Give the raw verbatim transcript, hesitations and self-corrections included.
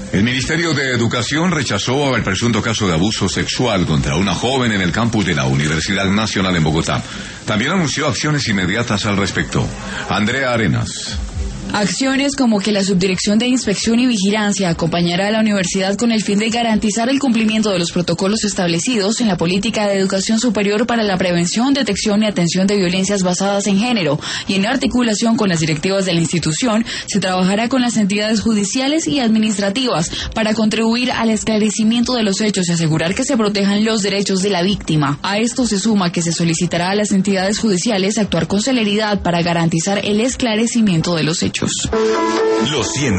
El Ministerio de Educación rechazó el presunto caso de abuso sexual contra una joven en el campus de la Universidad Nacional en Bogotá. También anunció acciones inmediatas al respecto. Andrea Arenas. Acciones como que la Subdirección de Inspección y Vigilancia acompañará a la universidad con el fin de garantizar el cumplimiento de los protocolos establecidos en la política de educación superior para la prevención, detección y atención de violencias basadas en género, y en articulación con las directivas de la institución se trabajará con las entidades judiciales y administrativas para contribuir al esclarecimiento de los hechos y asegurar que se protejan los derechos de la víctima. A esto se suma que se solicitará a las entidades judiciales actuar con celeridad para garantizar el esclarecimiento de los hechos. Los cien